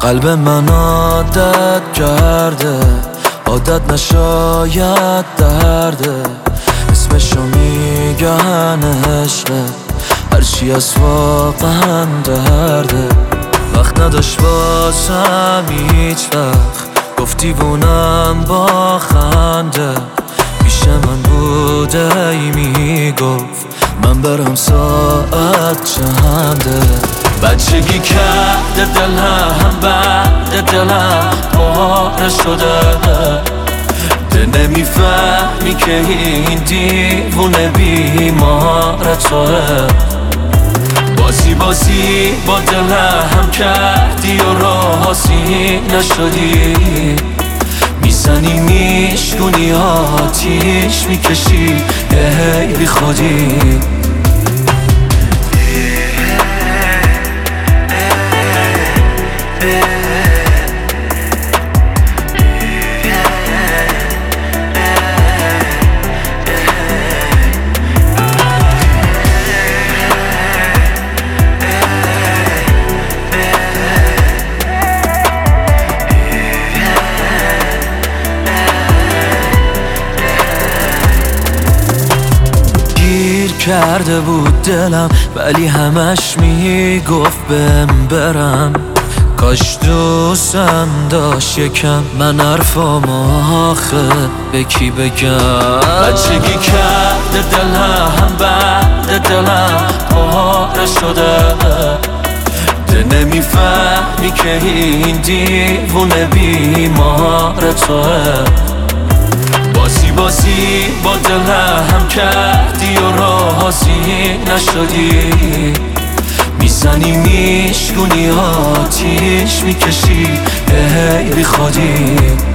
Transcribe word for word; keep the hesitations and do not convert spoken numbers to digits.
قلب من عادت کرده، عادت نشاید درده. اسمشو میگن عشقه، هرچی از واقعا درده. وقت نداشت واسم هیچ وقت، گفت دیوونم با خنده. پیش من بوده ای میگفت من برم ساعت چنده. بچگی کرده دلم بعد دلم پاره شده. ده نمیفهمی که این دیوونه بیمار توه. بازی بازی با دلم کردی و راضی نشدی. میزنی میشکنی آتیش میکشی ای بی خودی. کرده بود دلم ولی همش میگفت بهم برم. کاش دوستم داشت یکم من حرفام آخه به کی بگم. بچگی کرده دلم بعد دلم پاره شده. ده نمیفهمی که این دیوونه بیمار توه. بازی بازی با دلم کردی و راضی نشدی. میزنی میشکنی آتیش میکشی ای بی خودی.